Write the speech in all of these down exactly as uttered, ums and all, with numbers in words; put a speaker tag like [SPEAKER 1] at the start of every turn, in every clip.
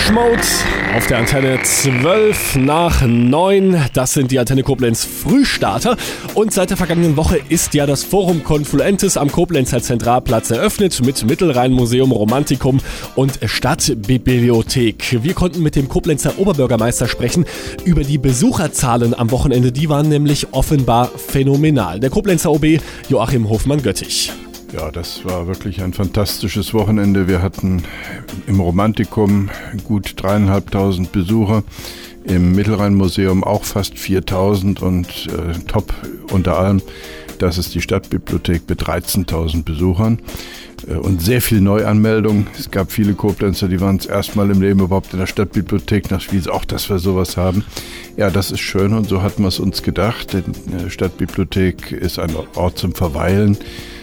[SPEAKER 1] Depeche Mode auf der Antenne zwölf nach neun. Das sind die Antenne Koblenz Frühstarter. Und seit der vergangenen Woche ist ja das Forum Confluentis am Koblenzer Zentralplatz eröffnet mit Mittelrhein-Museum, Romantikum und Stadtbibliothek. Wir konnten mit dem Koblenzer Oberbürgermeister sprechen über die Besucherzahlen am Wochenende. Die waren nämlich offenbar phänomenal. Der Koblenzer O B Joachim Hofmann-Göttich.
[SPEAKER 2] Ja, das war wirklich ein fantastisches Wochenende. Wir hatten im Romantikum gut dreieinhalbtausend Besucher, im Mittelrhein-Museum auch fast viertausend und äh, top unter allem, das ist die Stadtbibliothek mit dreizehntausend Besuchern äh, und sehr viel Neuanmeldung. Es gab viele Koblenzer, die waren das erste Mal im Leben überhaupt in der Stadtbibliothek, nach Schwyz, auch dass wir sowas haben. Ja, das ist schön und so hatten wir es uns gedacht. Die Stadtbibliothek ist ein Ort zum Verweilen,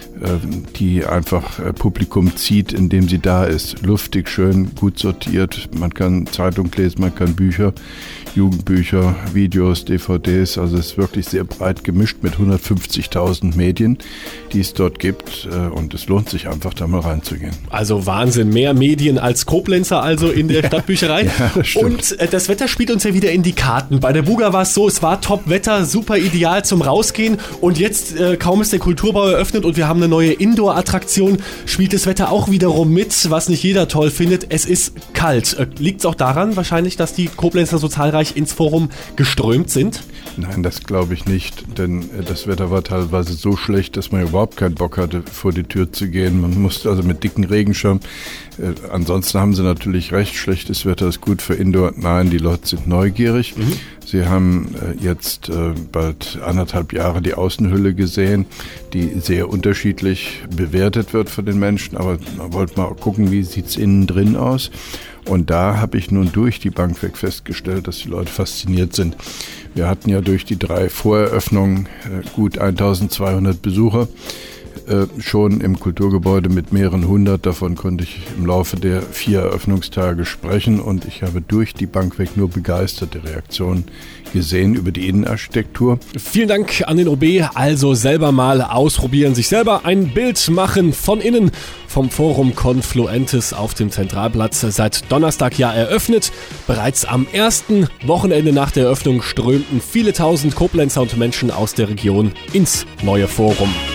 [SPEAKER 2] die einfach Publikum zieht, indem sie da ist. Luftig, schön, gut sortiert. Man kann Zeitung lesen, man kann Bücher, Jugendbücher, Videos, D V Ds. Also es ist wirklich sehr breit gemischt mit hundertfünfzigtausend Medien, die es dort gibt. Und es lohnt sich einfach, da mal reinzugehen.
[SPEAKER 1] Also Wahnsinn, mehr Medien als Koblenzer also in der Stadtbücherei.
[SPEAKER 2] Ja, das stimmt.
[SPEAKER 1] Und äh, das Wetter spielt uns ja wieder in die Karten. Bei der Buga war es so, es war Top-Wetter, super ideal zum Rausgehen. Und jetzt, äh, kaum ist der Kulturbau eröffnet und wir haben eine neue Indoor-Attraktion, spielt das Wetter auch wiederum mit, was nicht jeder toll findet. Es ist kalt. Äh, Liegt es auch daran wahrscheinlich, dass die Koblenzer so zahlreich ins Forum geströmt sind?
[SPEAKER 2] Nein, das glaube ich nicht, denn das Wetter war teilweise so schlecht, dass man überhaupt keinen Bock hatte, vor die Tür zu gehen. Man musste also mit dicken Regenschirm. Äh, ansonsten haben sie natürlich recht, schlechtes Wetter ist gut für Indoor. Nein, die Leute sind neugierig. Mhm. Sie haben äh, jetzt äh, bald anderthalb Jahre die Außenhülle gesehen, die sehr unterschiedlich bewertet wird von den Menschen. Aber man wollte mal gucken, wie sieht es innen drin aus. Und da habe ich nun durch die Bank weg festgestellt, dass die Leute fasziniert sind. Wir hatten ja durch die drei Voreröffnungen äh, gut eintausendzweihundert Besucher. Äh, schon im Kulturgebäude mit mehreren hundert. Davon konnte ich im Laufe der vier Eröffnungstage sprechen und ich habe durch die Bank weg nur begeisterte Reaktionen gesehen über die Innenarchitektur.
[SPEAKER 1] Vielen Dank an den O B. Also selber mal ausprobieren, sich selber ein Bild machen von innen vom Forum Confluentis auf dem Zentralplatz. Seit Donnerstag ja eröffnet. Bereits am ersten Wochenende nach der Eröffnung strömten viele tausend Koblenzer und Menschen aus der Region ins neue Forum.